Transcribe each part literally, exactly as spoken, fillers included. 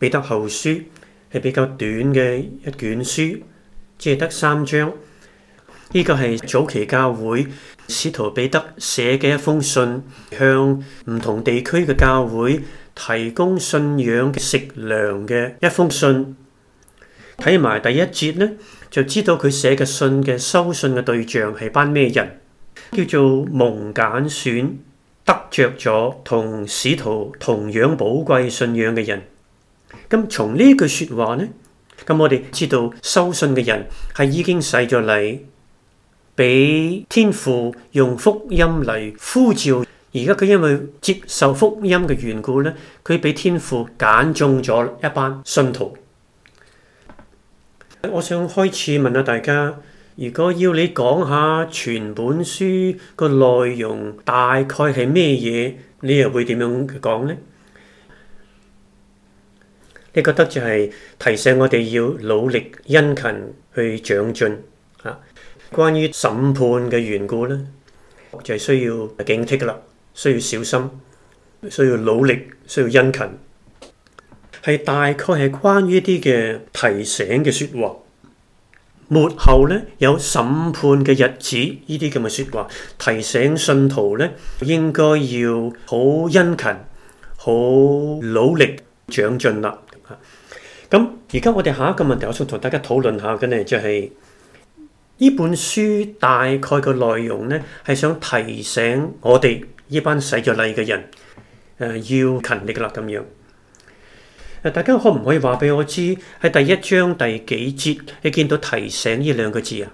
彼得後書係比較短嘅一卷書，只係得三章。呢個係早期教會使徒彼得寫嘅一封信，向唔同地區嘅教會提供信仰嘅食糧嘅一封信。睇埋第一節呢，就知道佢寫嘅信嘅收信嘅對象係班咩人，叫做蒙揀選得着咗同使徒同樣寶貴信仰嘅人。咁從呢句說話呢，咁我哋知道收信嘅人係已經洗咗禮，俾天父用福音嚟呼召。而家佢因為接受福音嘅緣故呢，佢俾天父揀中咗一班信徒。我想開始問下大家，如果要你講下全本書個內容大概係咩嘢，你又會點樣講呢？你覺得就係提醒我哋要努力殷勤去長進啊。關於審判嘅緣故咧，就係需要警惕啦，需要小心，需要努力，需要殷勤。係大概係關於一啲嘅提醒嘅說話。末後咧有審判嘅日子，呢啲咁嘅說話提醒信徒咧，應該要好殷勤、好努力長進啦。咁而家我哋下一個問題，我想同大家討論下嘅呢，就係呢本書大概嘅內容呢，係想提醒我哋呢班洗咗禮嘅人，誒、呃、要勤力啦咁樣。大家可唔可以話俾我知喺第一章第幾節你見到提醒呢兩個字啊？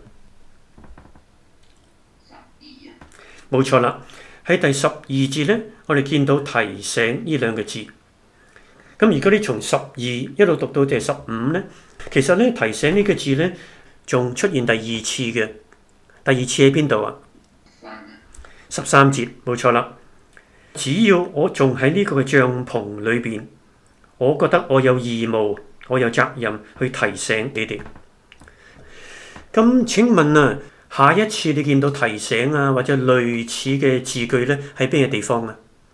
冇錯啦，喺第十二節呢，我哋見到提醒呢兩個字。咁如果你從十二一路讀到第十五呢，其實呢提醒呢個字呢，仲出現第二次嘅。第二次喺邊度啊？十三節，冇錯啦。只要我仲喺呢個嘅帳篷裏邊，我覺得我有義務，我有責任去提醒你哋。咁請問啊，下一次你見到提醒啊或者類似嘅字句呢，喺邊個地方啊？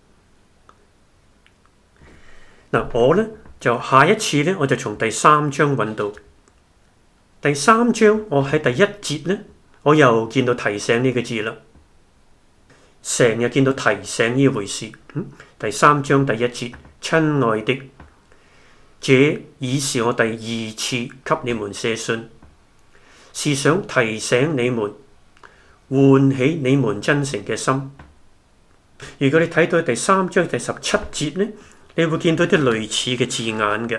嗱，我呢，就下一次呢，我就從第三章揾到。第三章我喺第一節呢，我又見到提醒呢個字啦。成日見到提醒呢回事。嗯，第三章第一節，親愛的，這已是我第二次給你們寫信，是想提醒你們，喚起你們真誠嘅心。如果你睇到第三章第十七節呢，你會見到啲類似嘅字眼嘅。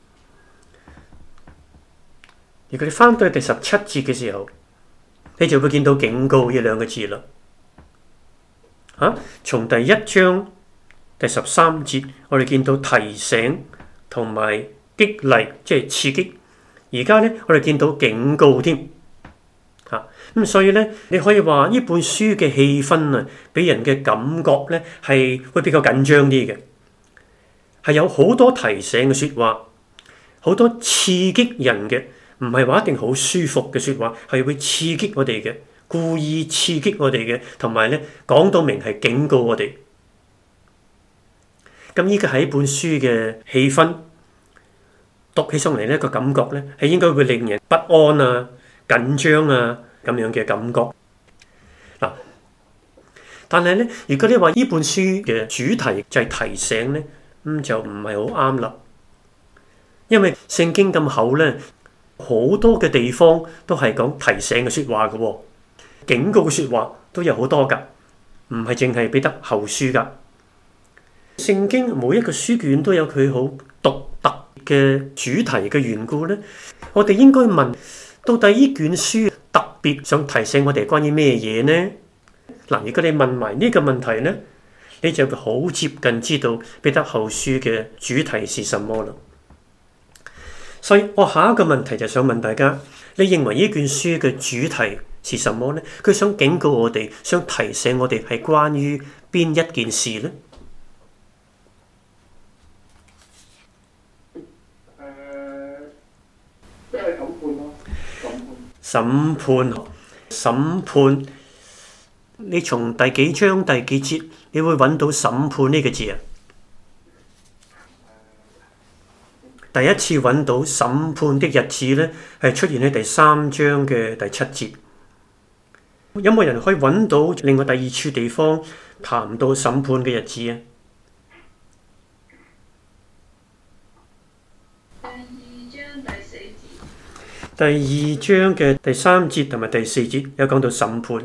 如果你翻到第十七節嘅時候，你就會見到警告呢兩個字啦。啊，從第一章第十三節，我哋見到提醒同埋激勵，即係刺激。而家咧，我哋見到警告添。嚇、啊，咁所以咧，你可以話呢本書嘅氣氛啊，俾人嘅感覺咧係會比較緊張啲嘅，係有好多提醒嘅説話，好多刺激人嘅，唔係話一定好舒服嘅説話，係會刺激我哋嘅。故意刺激我哋嘅，同埋咧講到明係警告我哋。咁呢個係一本書嘅氣氛，讀起上嚟呢個感覺咧係應該會令人不安啊、緊張啊咁樣嘅感覺。嗱，但係咧，如果你話呢本書嘅主題就係提醒咧，咁就唔係好啱啦。因為聖經咁厚咧，好多嘅地方都係講提醒嘅説話嘅喎。警告嘅説話都有好多㗎，唔係淨係彼得後書㗎。聖經每一個書卷都有佢好獨特嘅主題嘅緣故咧，我哋應該問，到底呢卷書特別想提醒我哋關於咩嘢呢？嗱，如果你問埋呢個問題咧，你就會好接近知道彼得後書嘅主題是什麼啦。所以我下一個問題就想問大家，你認為呢卷書嘅主題是什麼呢？佢想警告我哋，想提醒我哋係關於邊一件事呢？ 誒，即係審判咯， 審判。審判，審判。你從第幾章第幾節，你會揾到審判呢個字啊？ 第一次揾到審判的日子呢，係出現喺第三章嘅第七節。有冇人可以揾到另外第二處地方談到審判嘅日子啊？第二章嘅第三節同埋第四節有講到審判，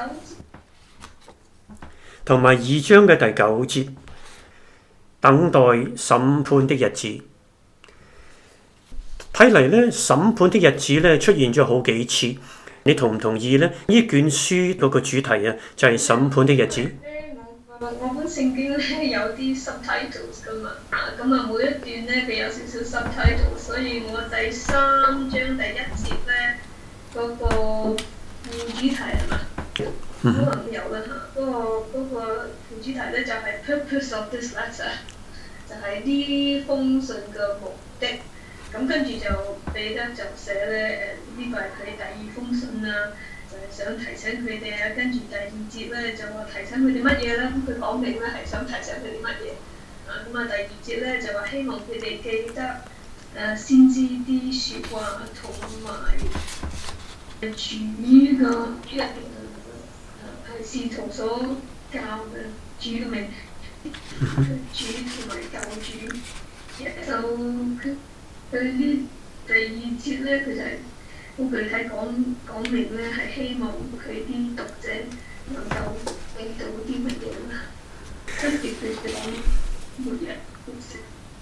同埋二章嘅第九節等待審判的日子。睇嚟咧，審判的日子咧出現咗好幾次，你同唔同意咧？呢卷書嗰個主題啊，就係審判的日子。 我本聖經咧有啲 subtitles 噶嘛，咁啊每一段咧佢有少少 subtitles， 所以我第三章第一節咧嗰個副主題係嘛？可能有啦嚇，嗰個嗰個副主題咧就係 purpose of this letter， 就係呢封信嘅目的。咁跟住就彼得就寫咧誒，呢個係佢第二封信啊。就係想提醒佢哋啊，跟住第二節咧就話提醒佢哋乜嘢咧？咁佢講明咧係想提醒佢哋乜嘢啊？咁啊第二節咧就話希望佢哋記得誒、呃、先知啲説話同埋主嘅主入邊係使徒所教嘅主嘅名，主同埋救主。就佢佢呢第二節咧，佢就係、是。好具體講講明咧，係希望佢啲讀者能夠睇到啲乜嘢啦。跟住佢講末日故事。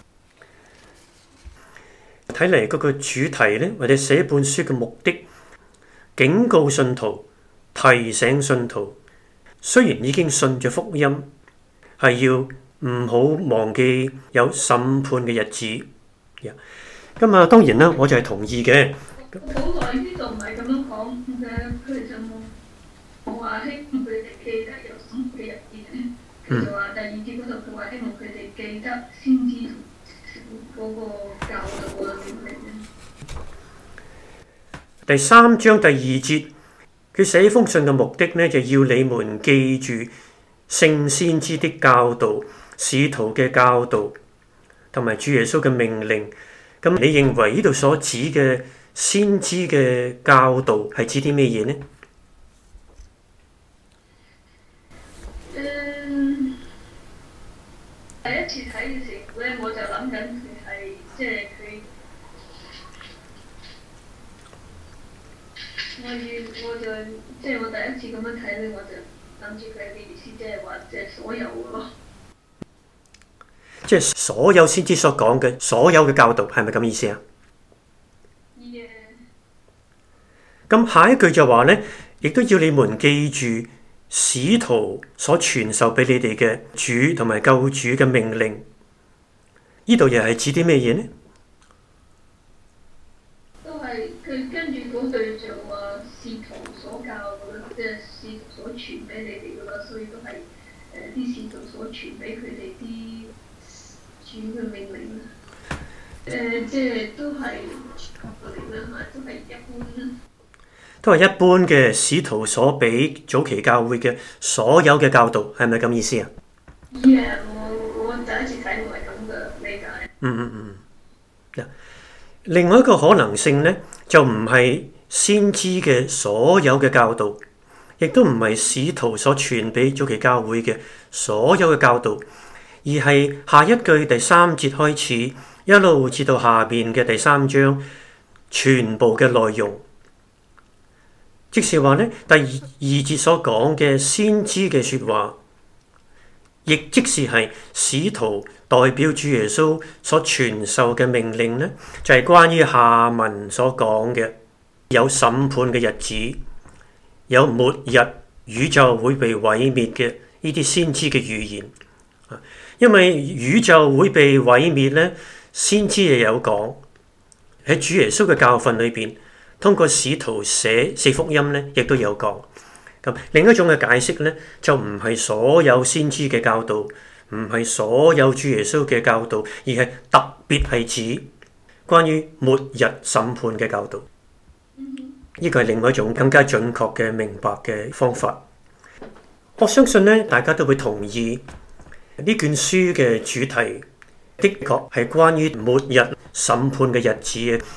睇嚟嗰個主題咧，或者寫本書嘅目的，警告信徒、提醒信徒，雖然已經信咗福音，係要唔好忘記有審判嘅日子。咁、yeah. 啊，當然啦，我就係同意嘅。 好耐呢度唔係咁樣講嘅，佢哋就冇冇話希望佢哋記得有審判嘅日子咧。佢就話第二節嗰度，佢話希望佢哋記得先知嗰個教導啊點嚟咧。 第三章第二節，佢寫封信嘅目的呢，就要你們記住聖先知的教導、使徒嘅教導，同埋主耶穌嘅命令。咁你認為呢度所指嘅先知嘅教導係指啲咩嘢呢？ 嗯，第一次睇嘅時候咧，我就諗緊佢係即係佢，我要我就即係我第一次咁樣睇咧，我就諗住佢嘅意思，即係話即係所有嘅咯。 即係所有先知所講嘅所有嘅教導，係咪咁意思啊？咁下一句就話咧，亦都要你們記住使徒所傳授俾你哋嘅主同埋救主嘅命令。呢度又係指啲咩嘢呢？ 都係佢跟住嗰句就話使徒所教嘅啦，即係使徒所傳俾你哋嘅啦，所以都係誒啲使徒所傳俾佢哋啲主嘅命令啦。誒、呃，即係都係各個嚟啦，都係一般啦。 都係一般嘅使徒所俾早期教會嘅所有嘅教導，係咪咁意思啊？ Yeah， 我我第一次睇我係咁嘅理解。 嗯嗯嗯。另外一個可能性咧，就唔係先知嘅所有嘅教導，亦都唔係使徒所傳俾早期教會嘅所有嘅教導，而係下一句第三節開始一路至到下邊嘅第三章全部嘅內容。即是話咧，第二節所講嘅先知嘅說話，亦即是係使徒代表主耶穌所傳授嘅命令咧，就係、是、關於下文所講嘅有審判嘅日子，有末日宇宙會被毀滅嘅呢啲先知嘅預言。因為宇宙會被毀滅咧，先知亦有講喺主耶穌嘅教訓裏邊。通過使徒寫四福音咧，亦都有講。咁另一種嘅解釋咧，就唔係所有先知嘅教導，唔係所有主耶穌嘅教導，而係特別係指關於末日審判嘅教導。呢個係另外一種更加準確嘅明白嘅方法。我相信咧，大家都會同意呢卷書嘅主題的確係關於末日審判嘅日子嘅。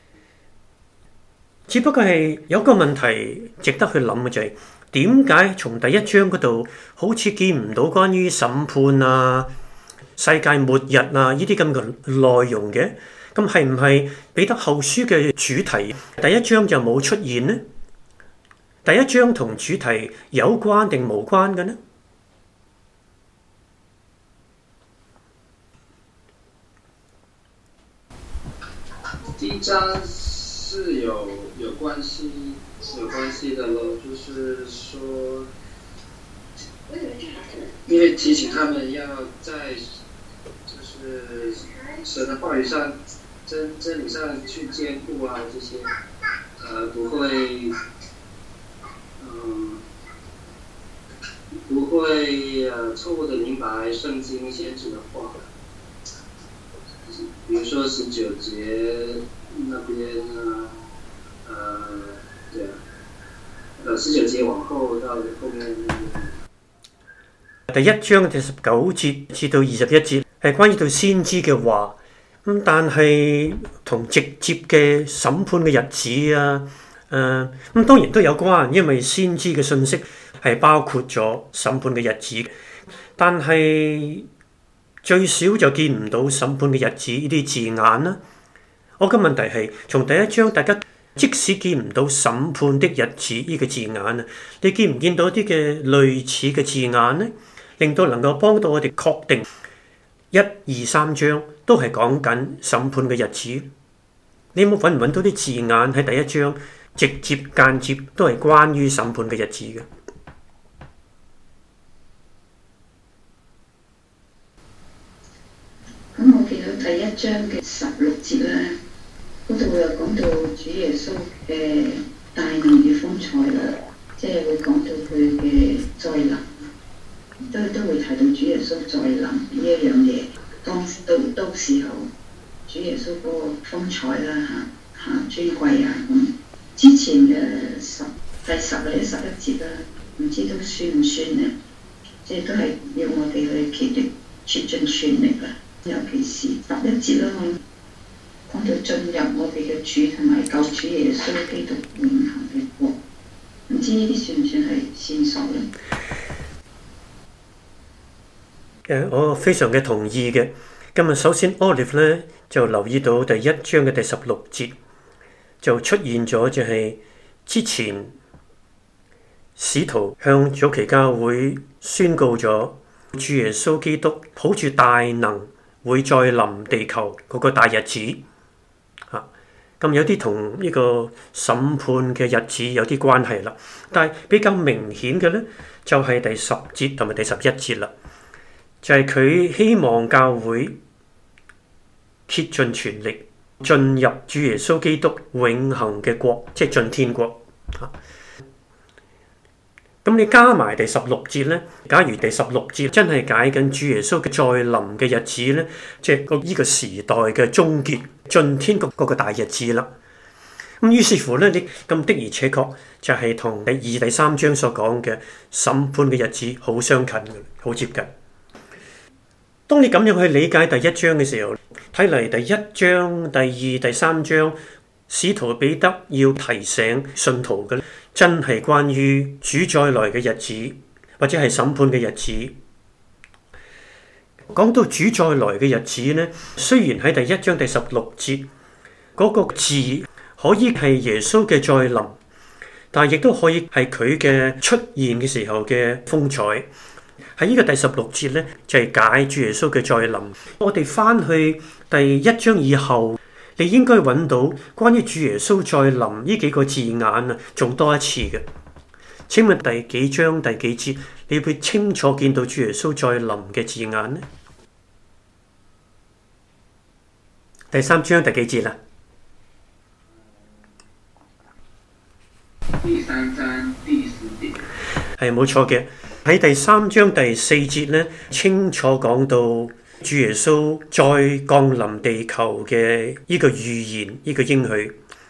只不過係有個問題值得去諗嘅就係點解從第一章嗰度好似見唔到關於審判啊、世界末日啊呢啲咁嘅內容嘅？咁係唔係彼得後書嘅主題第一章就冇出現呢？第一章同主題有關定無關嘅呢？ 第一章是有有關係有關係的咯，就是說，因為提醒他們要在就是神的話語上、真真理上去堅固啊，這些，呃，不會，嗯，不會呃錯誤的明白聖經先知的話。比如說十九節那邊啊，呃，對啊，呃十九節往後到後面。 第一章第十九節至到二十一節係關於到先知嘅話，咁但係同直接嘅審判嘅日子啊，誒、呃、咁當然都有關，因為先知嘅信息係包括咗審判嘅日子，但係最少就見唔到審判嘅日子呢啲字眼啦。我嘅問題係從第一章大家即使見唔到審判的日子呢個字眼啊，你見唔見到啲嘅類似嘅字眼呢？令到能夠幫到我哋確定一二三章都係講緊審判嘅日子。你有冇揾唔揾到啲字眼喺第一章直接間接都係關於審判嘅日子嘅？ 咁我見到第一章嘅十六節咧，嗰度又講到主耶穌嘅大能與風采啦，即係會講到佢嘅再臨。都都會提到主耶穌再臨呢一樣嘢，當到到時候主耶穌嗰個風采啦嚇嚇尊貴啊咁。之前嘅十第十或者十一節啦，唔知都算唔算呢？即係都係要我哋去竭力竭盡全力啦。尤其是十一節啦，講到進入我哋嘅主同埋救主耶穌基督永恆嘅國，唔知呢啲算唔算係線索咧？ 誒，我非常嘅同意嘅。今日首先 Olive 咧就留意到第一章嘅第十六節就出現咗，就係之前使徒向早期教會宣告咗主耶穌基督抱住大能會再臨地球嗰個大日子啊。咁有啲同呢個審判嘅日子有啲關係啦，但係比較明顯嘅咧就係第十節同埋第十一節啦。就係佢希望教會竭盡全力進入主耶穌基督永恆嘅國，即係進天國。咁你加埋第十六節咧，假如第十六節真係解緊主耶穌嘅再臨嘅日子咧，即係個呢個時代嘅終結，進天國嗰個大日子啦。咁於是乎咧，你咁的而且確就係同第二、第三章所講嘅審判嘅日子好相近嘅，好接近。當你咁樣去理解第一章嘅時候，睇嚟第一章、第二、第三章，使徒彼得要提醒信徒嘅，真係關於主再來嘅日子，或者係審判嘅日子。講到主再來嘅日子呢，雖然喺第一章第十六節嗰個字可以係耶穌嘅再臨，但係亦都可以係佢嘅出現嘅時候嘅風采。喺呢個第十六節咧，就係解主耶穌嘅再臨。我哋翻去第一章以後，你應該揾到關於主耶穌再臨呢幾個字眼啊，仲多一次嘅。請問第幾章第幾節，你會清楚見到主耶穌再臨嘅字眼呢？第三章第幾節啦？ 第三章第十節。 係冇錯嘅。喺第三章第四節咧，清楚講到主耶穌再降臨地球嘅呢個預言，呢、這個應許。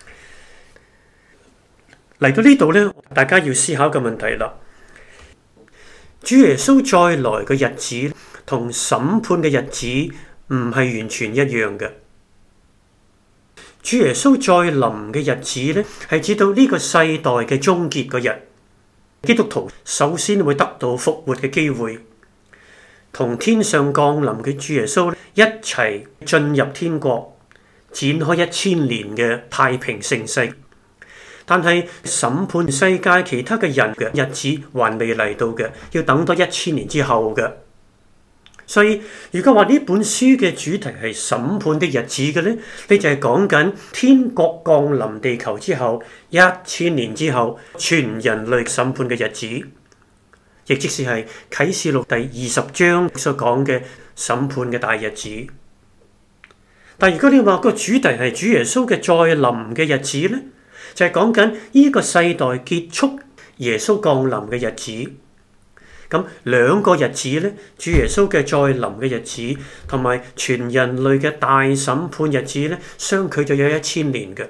嚟到呢度咧，大家要思考個問題啦。主耶穌再來嘅日子同審判嘅日子唔係完全一樣嘅。主耶穌再臨嘅日子呢，係指到呢個世代嘅終結嗰日，基督徒首先會得到復活嘅機會，同天上降臨嘅主耶穌一齊進入天國，展開一千年嘅太平盛世。但係審判世界其他嘅人嘅日子還未嚟到嘅，要等多一千年之後嘅。所以如果話呢本書嘅主題係審判的日子嘅呢，你就係講緊天國降臨地球之後一千年之後全人類審判嘅日子，亦即是係啟示錄第二十章所講嘅審判嘅大日子。但如果你話個主題係主耶穌嘅再臨嘅日子呢，就係講緊呢個世代結束耶穌降臨嘅日子。咁兩個日子呢，主耶穌嘅再臨嘅日子同埋全人類嘅大審判日子呢，相距就有一千年嘅。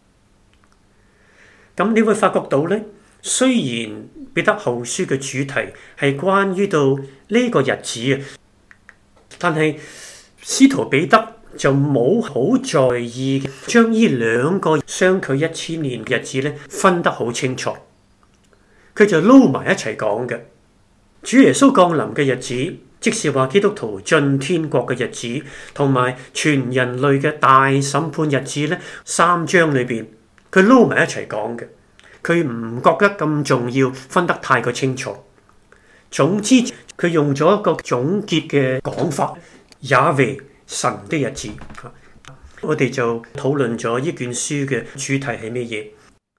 咁你會發覺到呢，雖然彼得後書嘅主題係關於到呢個日子啊，但係使徒彼得就冇好在意將呢兩個相距一千年日子呢分得好清楚，佢就撈埋一齊講嘅。主耶穌降臨嘅日子，即是話基督徒進天國嘅日子，同埋全人類嘅大審判日子呢，三章裏邊佢撈埋一齊講嘅，佢唔覺得咁重要，分得太過清楚。總之佢用咗一個總結嘅講法，也為神的日子。我哋就討論咗呢卷書嘅主題係咩嘢。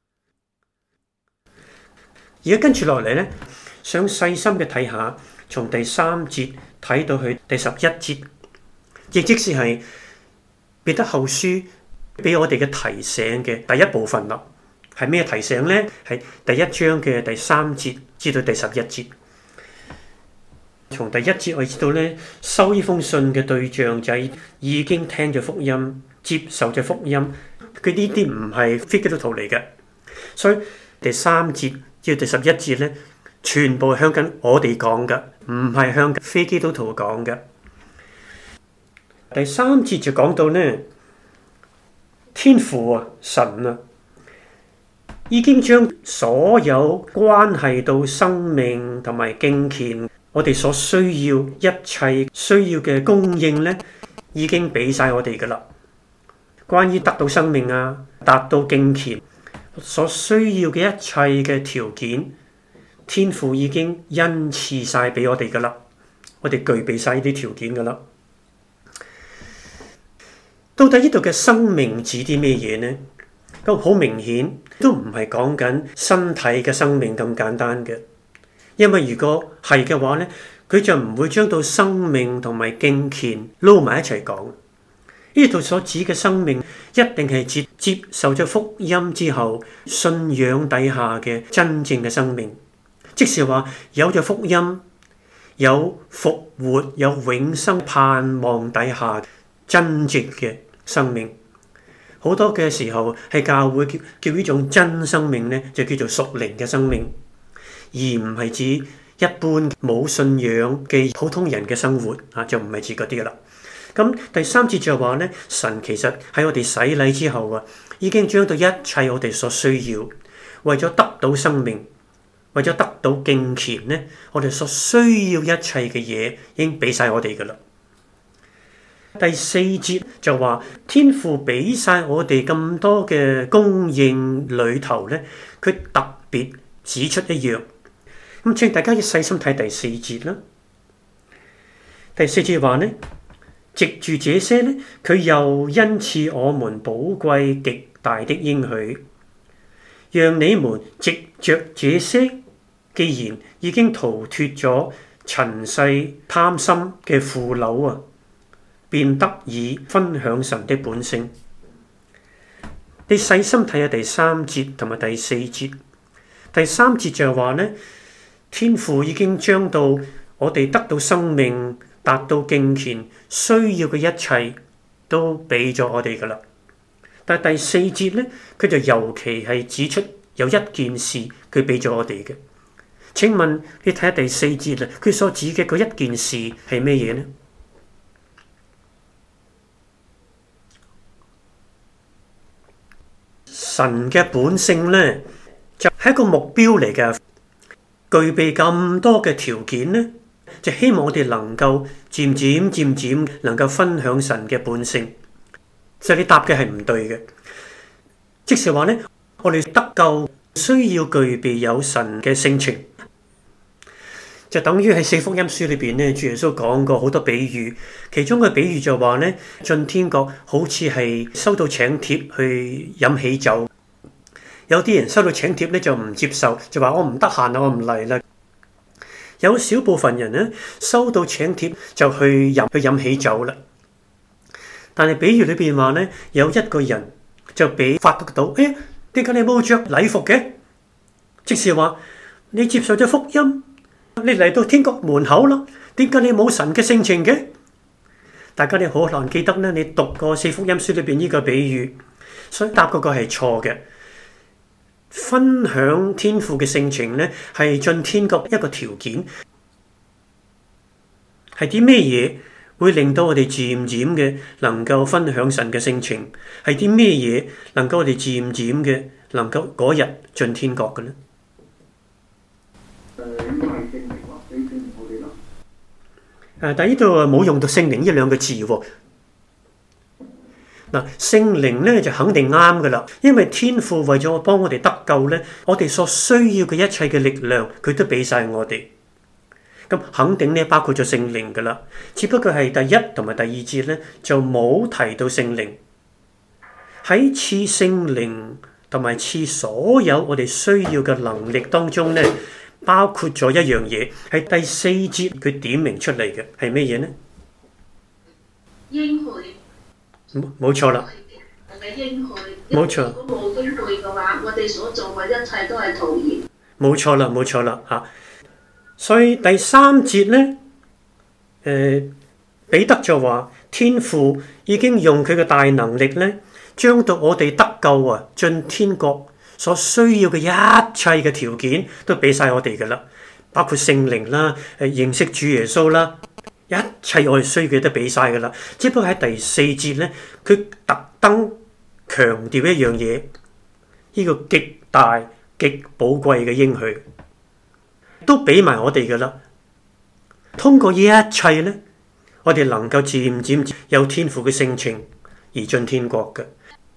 而家跟住落嚟呢，想細心嘅睇下，從第三節睇到去第十一節，亦即是係彼得後書俾我哋嘅提醒嘅第一部分啦。係咩提醒呢？係第一章嘅第三節至到第十一節。從第一節我哋知道咧，收呢封信嘅對象就係已經聽咗福音、接受咗福音，佢呢啲唔係非基督徒嚟嘅。所以第三節至到第十一節咧，全部係向緊我哋講嘅，唔係向緊非基督徒講嘅。第三節就講到呢，天父啊，神啊，已經將所有關係到生命同埋敬虔，我哋所需要一切需要嘅供應呢，已經俾晒我哋噶啦。關於得到生命啊，達到敬虔所需要嘅一切嘅條件，天父已經恩賜晒俾我哋噶啦，我哋具備晒呢啲條件噶啦。到底呢度嘅生命指啲咩嘢呢？咁好明顯都唔係講緊身體嘅生命咁簡單嘅，因為如果係嘅話咧，佢就唔會將到生命同埋敬虔撈埋一齊講。呢度所指嘅生命一定係接接受咗福音之後信仰底下嘅真正嘅生命，即是話有咗福音、有復活、有永生盼望底下真正嘅生命。好多嘅時候係教會叫叫呢種真生命咧，就叫做屬靈嘅生命，而唔係指一般冇信仰嘅普通人嘅生活啊，就唔係指嗰啲啦。咁第三節就話咧，神其實喺我哋洗禮之後啊，已經將到一切我哋所需要，為咗得到生命，為咗得到敬虔咧，我哋所需要一切嘅嘢已經俾晒我哋噶啦。第四節就話天父俾晒我哋咁多嘅供應裏頭咧，佢特別指出一樣。咁請大家要細心睇第四節啦。第四節話咧，藉住這些咧，佢又恩賜我們寶貴極大的應許，讓你們藉着這些，既然已經逃脫咗塵世貪心嘅腐朽啊，便得以分享神的本性。你細心睇下第三節同埋第四節。第三節就係話咧，天父已經將到我哋得到生命、達到敬虔需要嘅一切都俾咗我哋噶啦。但係第四節咧，佢就尤其係指出有一件事佢俾咗我哋嘅。請問你睇下第四節啦，佢所指嘅嗰一件事係咩嘢呢？ 神嘅本性呢，就係一個目標嚟嘅。具備咁多嘅條件呢，就希望我哋能夠漸漸漸漸能夠分享神嘅本性。所以你答嘅係唔對嘅，即是話呢，我哋得救需要具備有神嘅性情，就等於喺四福音書裏邊呢，主耶穌講過好多比喻，其中嘅比喻就話呢，進天國好似係收到請帖去飲喜酒。有啲人收到請帖咧就唔接受，就話我唔得閒啦，我唔嚟啦。有少部分人咧收到請帖就去飲去飲喜酒啦。但係比喻裏邊話咧，有一個人就俾發覺到，誒，點解你冇着禮服嘅？即是話你接受咗福音，你嚟到天國門口啦，點解你冇神嘅性情嘅？大家你好可能記得咧，你讀過四福音書裏邊呢個比喻，所以答嗰個係錯嘅。分享天父嘅性情咧，係進天國一個條件。係啲咩嘢會令到我哋漸漸嘅能夠分享神嘅性情？係啲咩嘢能夠我哋漸漸嘅能夠嗰日進天國嘅咧？ 誒，應該係聖靈咯，俾聖靈我哋咯。 誒，但係呢度冇用到聖靈呢兩個字喎。嗱，聖靈咧就肯定啱噶啦，因為天父為咗幫我哋得救咧，我哋所需要嘅一切嘅力量，佢都俾晒我哋。咁肯定咧包括咗聖靈噶啦，只不過係第一同埋第二節咧就冇提到聖靈。喺賜聖靈同埋賜所有我哋需要嘅能力當中咧，包括咗一樣嘢，係第四節佢點明出嚟嘅，係咩嘢呢？ 應許。 冇錯啦， 係應許。 冇錯。 如果冇應許嘅話，我哋所做嘅一切都係徒然。 冇錯啦，冇錯啦嚇。所以第三節咧，誒彼得就話天父已經用佢嘅大能力咧，將到我哋得救啊，進天國所需要嘅一切嘅條件都俾晒我哋噶啦，包括聖靈啦、誒認識主耶穌啦。一切我哋需要嘅都俾晒噶啦，只不過喺第四節咧，佢特登強調一樣嘢，呢個極大極寶貴嘅應許都俾埋我哋噶啦。通過呢一切咧，我哋能夠漸漸有天父嘅性情而進天國嘅。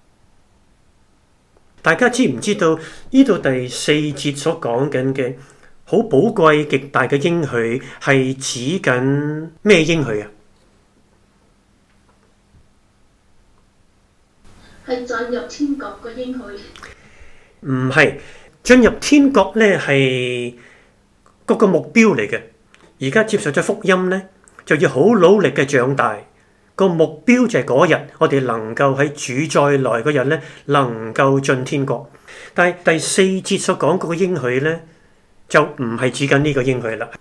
大家知唔知道呢度第四節所講緊嘅好寶貴極大嘅應許係指緊咩應許啊？ 係進入天國嘅應許。 唔係，進入天國咧係嗰個目標嚟嘅。而家接受咗福音咧，就要好努力嘅長大。個目標就係嗰日我哋能夠喺主再來嗰日咧，能夠進天國。但係第四節所講嗰個應許咧，就唔係指緊呢個應許啦。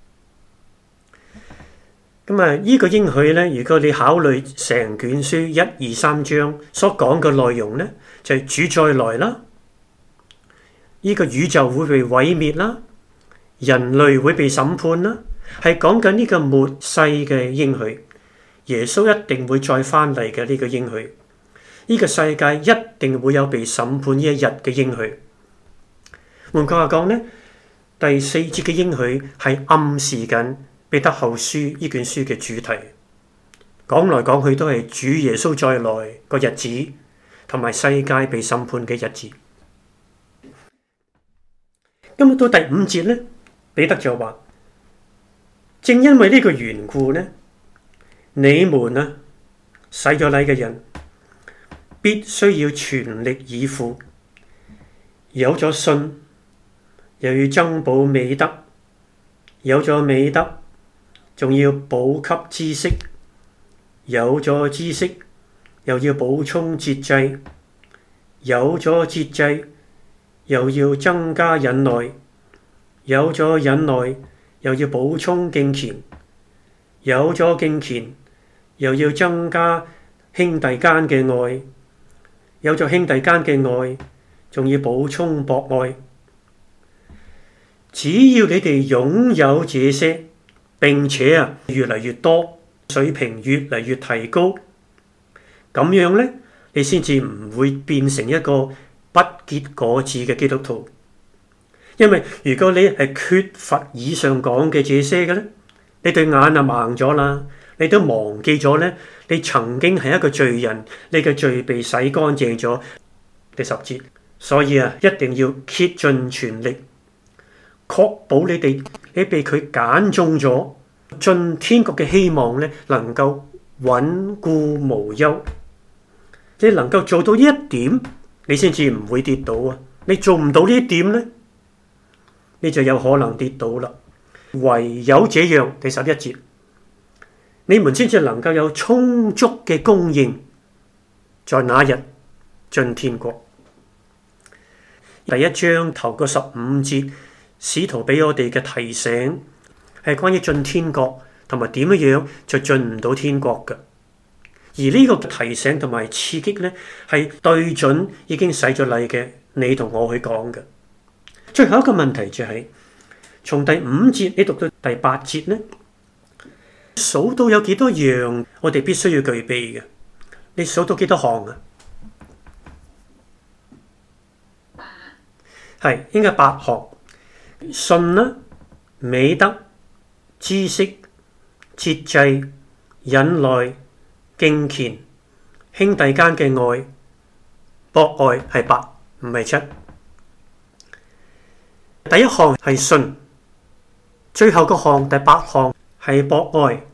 咁啊，呢個應許咧，如果你考慮成卷書一二三章所講嘅內容咧，就係主再來啦，呢個宇宙會被毀滅啦，人類會被審判啦，係講緊呢個末世嘅應許。耶穌一定會再翻嚟嘅呢個應許，呢個世界一定會有被審判呢一日嘅應許。換句話講咧，第四節嘅應許係暗示緊彼得後書呢卷書嘅主題，講來講去都係主耶穌再來個日子，同埋世界被審判嘅日子。咁到第五節咧，彼得就話：正因為呢個緣故咧，你們啊，洗咗禮嘅人，必須要全力以赴，有咗信，又要增補美德；有咗美德，仲要補給知識；有咗知識，又要補充節制；有咗節制，又要增加忍耐；有咗忍耐，又要補充敬虔；有咗敬虔，又要增加兄弟間嘅愛；有咗兄弟間嘅愛，仲要補充博愛。只要你哋擁有這些，並且啊越嚟越多，水平越嚟越提高，咁樣咧，你先至唔會變成一個不結果子嘅基督徒。因為如果你係缺乏以上講嘅這些嘅咧，你對眼啊盲咗啦，你都忘記咗咧，你曾經係一個罪人，你嘅罪被洗乾淨咗。第十節，所以啊，一定要竭盡全力，確保你哋你被佢揀中咗，進天國嘅希望咧，能夠穩固無憂。你能夠做到呢一點，你先至唔會跌倒啊！你做唔到呢一點咧，你就有可能跌倒啦。唯有這樣，第十一節，你們先至能夠有充足嘅供應，在那日進天國。第一章頭個十五節，使徒俾我哋嘅提醒係關於進天國同埋點樣就進唔到天國嘅。而呢個提醒同埋刺激咧，係對準已經洗咗禮嘅你同我去講嘅。最後一個問題就係、是、從第五節你讀到第八節咧，數到有幾多樣我哋必須要具備嘅？你數到幾多項啊？係應該八項：信啦、美德、知識、節制、忍耐、敬虔、兄弟間嘅愛、博愛，係八，唔係七。第一項係信，最後個項第八項係博愛，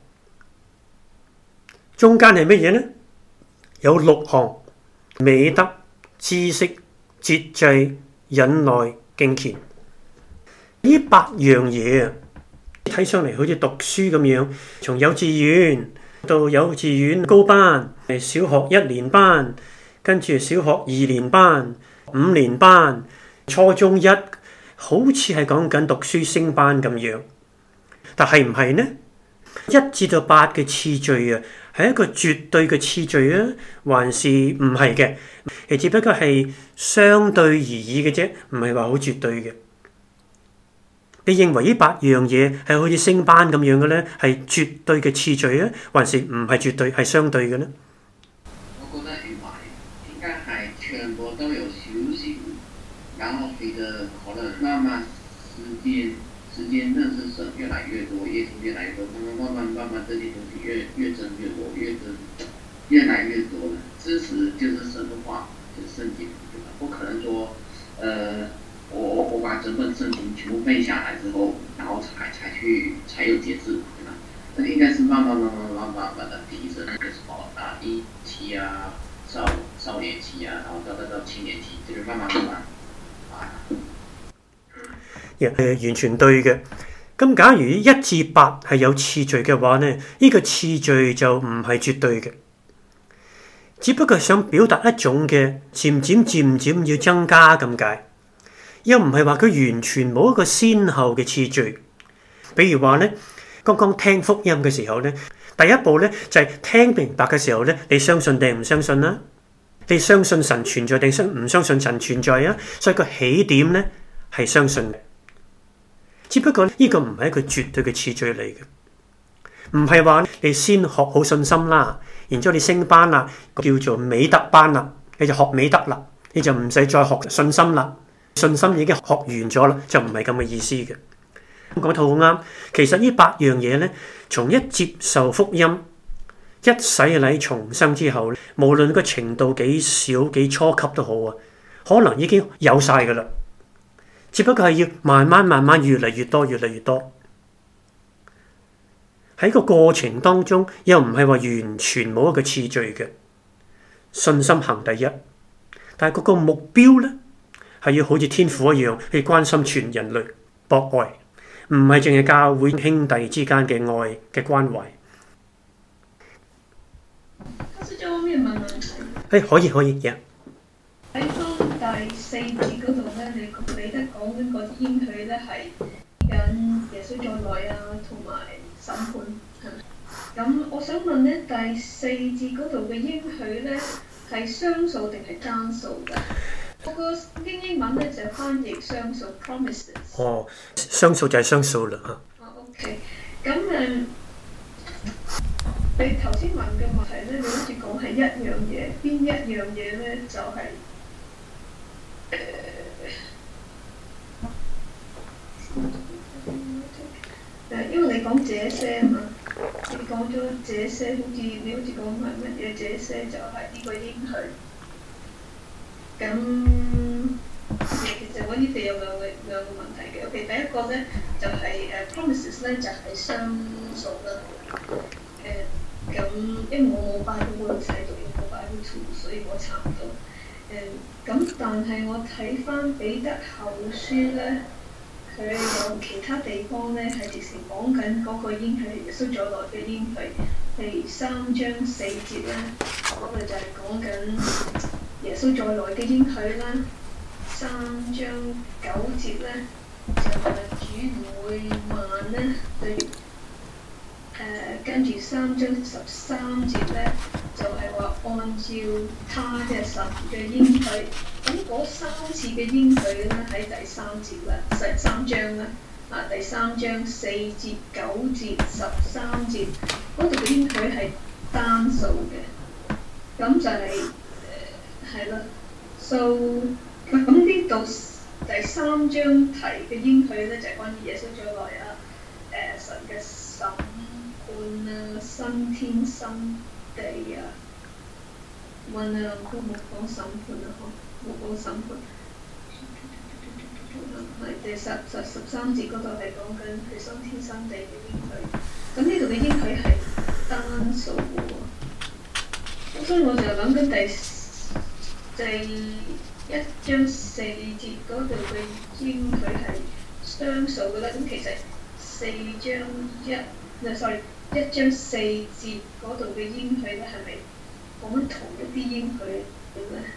中間係乜嘢呢？有六項：美德、知識、節制、忍耐、敬虔。呢八樣嘢啊，睇上嚟好似讀書咁樣，從幼稚園到幼稚園高班，小學一年班，跟住小學二年班、五年班、初中一，好似係講緊讀書升班咁樣。但係唔係呢？一至到八嘅次序啊，係一個絕對嘅次序啊，還是唔係嘅？其實只不過係相對而已嘅啫，唔係話好絕對嘅。你認為呢八樣嘢係好似升班咁樣嘅咧，係絕對嘅次序啊，還是唔係絕對係相對嘅咧？ 我覺得唔係，應該係全部都有修行，然後隨着可能慢慢時間時間認識神越來越多，越聽越來越多，慢慢慢慢慢慢這些東西越越真越多，越真越來越多了。知識就是神的話，就是聖經，對吧？不可能說，呃。我我把整本聖經全部背下來之後，然後才才去才有節制，對吧？那應該是慢慢慢慢慢慢慢慢的提升，那個什麼啊一期啊少少年期啊，然後到到到青年期，就是慢慢慢慢啊。 誒，完全對嘅。咁假如一至八係有次序嘅話呢，呢個次序就唔係絕對嘅，只不過想表達一種嘅漸漸漸漸要增加咁解。又唔係話佢完全冇一個先後嘅次序。比如話咧，剛剛聽福音嘅時候咧，第一步咧就係聽明白嘅時候咧，你相信定唔相信啦？你相信神存在定相唔相信神存在啊？所以個起點咧係相信嘅。只不過呢個唔係一個絕對嘅次序嚟嘅，唔係話你先學好信心啦，然之後你升班啦，叫做美德班啦，你就學美德啦，你就唔使再學信心啦。信心已經學完咗啦，就唔係咁嘅意思嘅。講得好啱，其實呢八樣嘢咧，從一接受福音、一洗禮重生之後，無論個程度幾少、幾初級都好啊，可能已經有晒噶啦。只不過係要慢慢、慢慢越嚟越多、越嚟越多。喺個過程當中，又唔係話完全冇一個次序嘅。信心行第一，但係嗰個目標咧，係要好似天父一樣去關心全人類，博愛，唔係淨係教會兄弟之間嘅愛嘅關懷。 老師，仲有咩問問題？ 誒，可以可以嘅。 喺翻第四節嗰度咧，你你得講緊嗰啲應許咧係緊耶穌再來啊，同埋審判係咪？咁我想問咧，第四節嗰度嘅應許咧係雙數定係單數㗎？我個英英文咧就係翻譯雙數 promises。 哦，雙數就係雙數啦嚇。 哦 ，OK，咁誒，你頭先問嘅問題咧，你好似講係一樣嘢，邊一樣嘢咧就係、是、 講這些嘛，你講咗這些，好似你好似講係乜嘢？這些就係呢個應許。咁其實我呢度有兩個兩個問題嘅。OK，第一個咧就係、是、誒、uh, promises 咧就係、是、雙數啦。誒咁，因為我冇 Bible 嗰度睇到，有冇 Bible two，所以我查唔到。誒咁，但係我睇翻彼得後書咧。佢有其他地方咧係直情講緊嗰個應許，耶穌再來嘅應許，譬如三章四節咧，嗰、那個就係講緊耶穌再來嘅應許啦。三章九節咧就係、是、主唔會慢咧，對誒跟住三章十三節咧就係、是、話按照他嘅神嘅應許。咁嗰三次嘅應許咧喺第三節啦，第三章啦，啊第三章四節、九節、十三節嗰度嘅應許係單數嘅，咁就係誒係啦。So 咁呢度第三章提嘅應許咧就係、是、關於耶穌再來啊，誒、呃、神嘅審判啊、新天新地啊，問啊都冇講審判啊嗬。冇講審判，係第十十十三節嗰度係講緊佢新天新地嘅應許，咁呢度嘅應許係單數喎，咁所以我就諗緊第第一章四節嗰度嘅應許係雙數嘅啦，咁其實四章一，唔係 sorry，一章四節嗰度嘅應許咧係咪講緊同一啲應許嘅咧？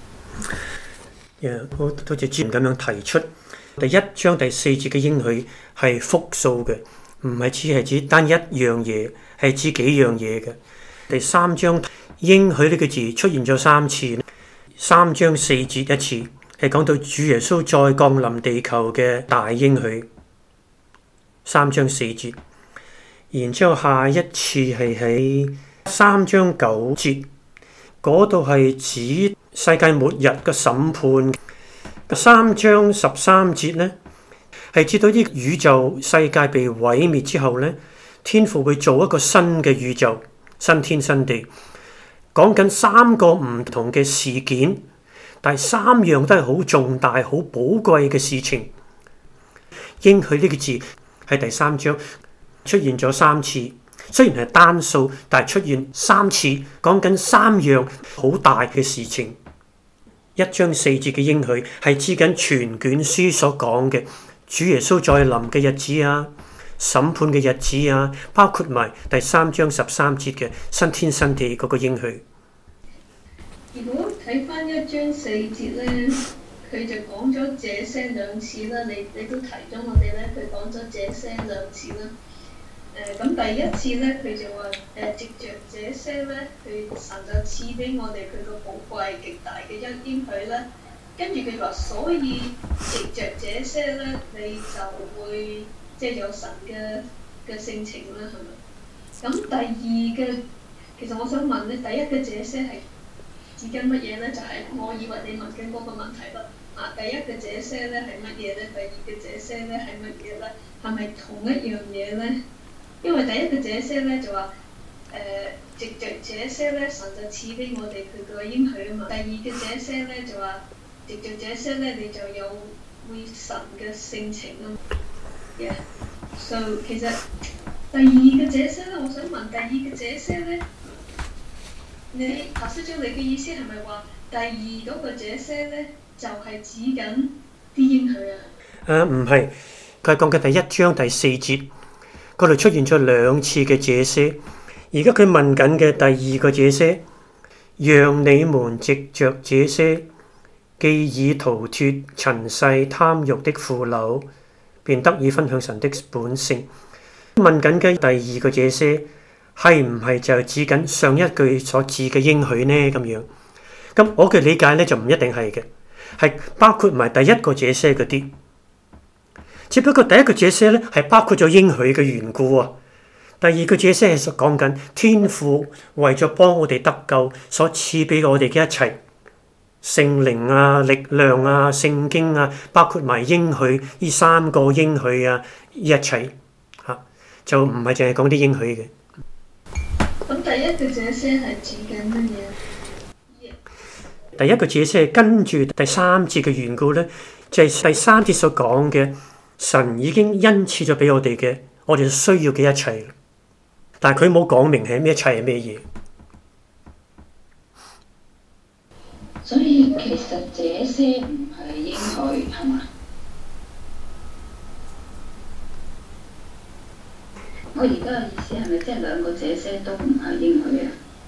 Yeah, 好似之前咁樣提出，第一章第四節嘅應許係複數嘅，唔係只係指單一樣嘢，係指幾樣嘢嘅。第三章應許呢個字出現咗三次，三章四節一次係講到主耶穌再降臨地球嘅大應許，三章四節，然之後下一次係喺三章九節，嗰度係指世界末日嘅審判。三章十三節呢，係指到啲宇宙世界被毀滅之後呢，天父會做一個新嘅宇宙，新天新地。講緊三個唔同嘅事件，但係三樣都係好重大、好寶貴嘅事情。應許呢個字喺第三章出現咗三次，雖然係單數，但係出現三次，講緊三樣好大嘅事情。一章四節嘅應許係指緊全卷書所講嘅主耶穌再臨嘅日子啊、審判嘅日子啊，包括埋第三章十三節嘅新天新地嗰個應許。 如果睇翻一章四節咧，佢就講咗這些兩次啦。你你都提咗我哋咧，佢講咗這些兩次啦。誒、呃、咁第一次咧，佢就話誒藉著這些咧，佢神就賜俾我哋佢個寶貴極大嘅一應許咧。跟住佢話，所以藉著這些咧，你就會即係有神嘅嘅性情啦，係咪？咁第二嘅，其實我想問咧，第一嘅這些係指緊乜嘢咧？就係、是、我以為你問緊嗰個問題啦。啊，第一嘅這些咧係乜嘢咧？第二嘅這些咧係乜嘢咧？係咪同一樣嘢咧？因為第一個這些咧就話誒，藉著這些咧，神就賜俾我哋佢個應許啊嘛。第二嘅這些咧就話，藉著這些咧，你就有會神嘅性情啊嘛。Yeah. So 其實第二嘅這些咧，我想問第二嘅這些咧，你頭先將你嘅意思係咪話第二嗰個這些咧就係、是、指緊啲應許啊？ 誒唔係，佢係講緊第一章第四節。嗰度出現咗兩次嘅這些，而家佢問緊嘅第二個這些，讓你們藉着這些，既已逃脫塵世貪慾的腐朽，便得以分享神的本性。問緊嘅第二個這些，係唔係就係指緊上一句所指嘅應許呢？咁樣，咁我嘅理解咧就唔一定係嘅，係包括埋第一個這些嗰啲。只不過第一個這些咧係包括咗應許嘅緣故啊，第二個這些係講緊天父為咗幫我哋得救所賜俾我哋嘅一切聖靈啊、力量啊、聖經啊，包括埋應許呢三個應許啊，一切嚇。 就唔係淨係講啲應許嘅。 咁第一個這些係指緊乜嘢？ 第一個這些係跟住第三節嘅緣故咧，就係、是、第三節所講嘅，神已經恩賜咗俾我哋嘅，我哋需要嘅一切。但係佢冇講明係咩一切係咩嘢。 所以其實這些唔係應許係嘛？我而家嘅意思係咪即係兩個這些都唔係應許啊？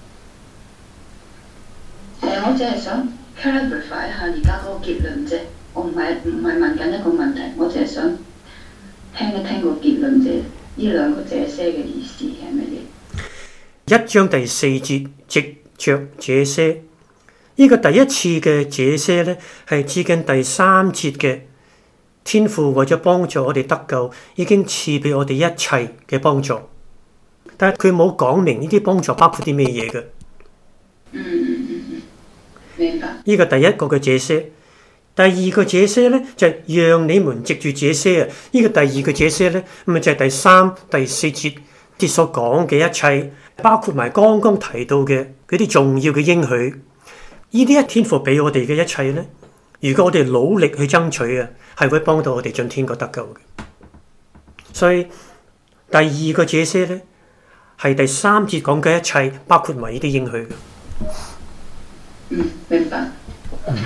誒，我只係想 clarify 一下而家嗰個結論啫，我唔係唔係問緊一個問題，我只係想聽一聽個結論啫。呢兩個這些嘅意思係乜嘢？ 一章第四節，藉着這些，呢、這個第一次嘅這些咧，係指緊第三節嘅天父為咗幫助我哋得救，已經賜俾我哋一切嘅幫助。但係佢冇講明呢啲幫助包括啲咩嘢嘅。 嗯嗯嗯嗯，明白。 呢個第一個嘅這些，第二個這些咧就係、是、讓你們藉住這些啊。呢、這個第二個這些咧，咁啊就係第三、第四節節所講嘅一切，包括埋剛剛提到嘅嗰啲重要嘅應許。呢啲一天父俾我哋嘅一切咧，如果我哋努力去爭取啊，係會幫到我哋進天國得救嘅。所以第二個這些咧，係第三節講嘅一切，包括埋呢啲應許嘅。 嗯，明白。 嗯、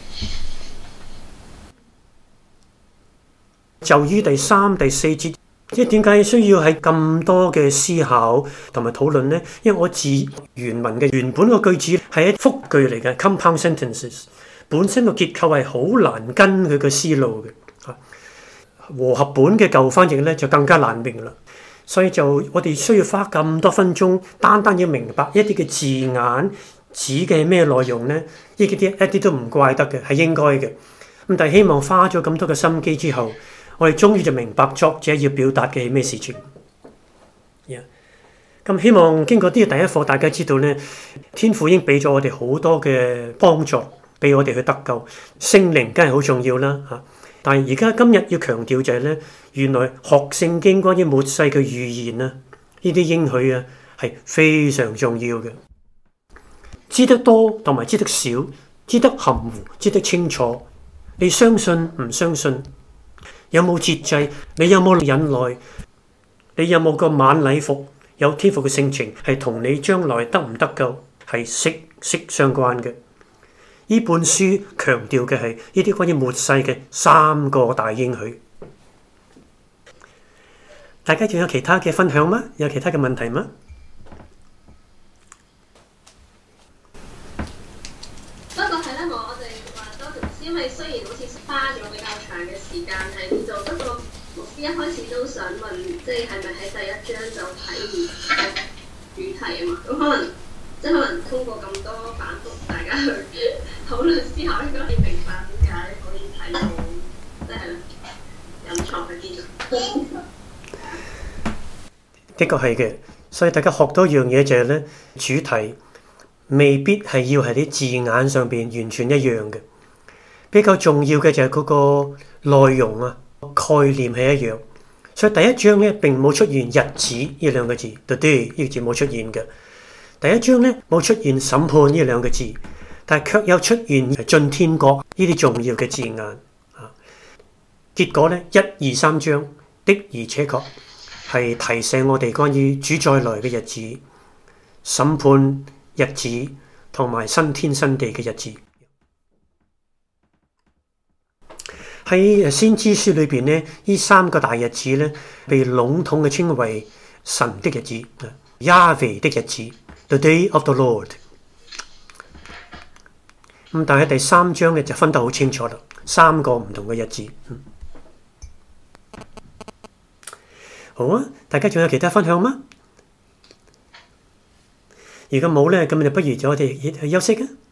就於第三、第四節，即係點解需要喺咁多嘅思考同埋討論呢？因為我字原文嘅原本個句子係一複句嚟嘅 compound sentences， 本身個結構係好難跟佢個思路嘅。和合本嘅舊翻譯咧就更加難明啦，所以就我哋需要花咁多分鐘，單單要明白一啲嘅字眼指嘅係咩內容呢？呢啲一啲都唔怪得嘅，係應該嘅。咁但係希望花咗咁多嘅心機之後，我哋終於就明白作者要表達嘅係咩事情。咁、yeah. 希望經過呢個第一課，大家知道咧，天父已經俾咗我哋好多嘅幫助，俾我哋去得救。聖靈梗係好重要啦嚇，但係而家今日要強調就係咧，原來學聖經關於末世嘅預言啊，呢啲應許啊係非常重要嘅。知得多同埋知得少，知得含糊，知得清楚。你相信唔相信？有冇節制？你有冇忍耐？你有冇個晚禮服？有天父嘅性情係同你將來得唔得救係息息相關嘅。呢本書強調嘅係呢啲關於末世嘅三個大應許。大家仲有其他嘅分享嗎？有其他嘅問題嗎？ 因為雖然好似花咗比較長嘅時間喺呢度，不過牧師一開始都想問，即係係咪喺第一章就睇完主題啊嘛？咁可能即係可能通過咁多反覆，大家去討論思考，應該可以明白點解可以睇到即係隱藏嘅啲嘢。 的確係嘅，所以大家學到一樣嘢就係咧，主題未必係要喺啲字眼上邊完全一樣嘅。比較重要嘅就係嗰個內容啊，概念係一樣，所以第一章咧並冇出現日子呢兩個字 ，the day 呢個字冇出現嘅。第一章咧冇出現審判呢兩個字，但係卻有出現進天國呢啲重要嘅字眼啊。結果咧一二三章的而且確係提醒我哋關於主再來嘅日子、審判日子同埋新天新地嘅日子。喺先知書裏邊咧，呢三個大日子咧，被籠統嘅稱為神的日子 ，Yahweh 的日子 ，The Day of the Lord。咁但係第三章咧就分得好清楚啦，三個唔同嘅日子。嗯、好啊，大家仲有其他分享嗎？如果冇咧，咁就不如就我哋休息啊。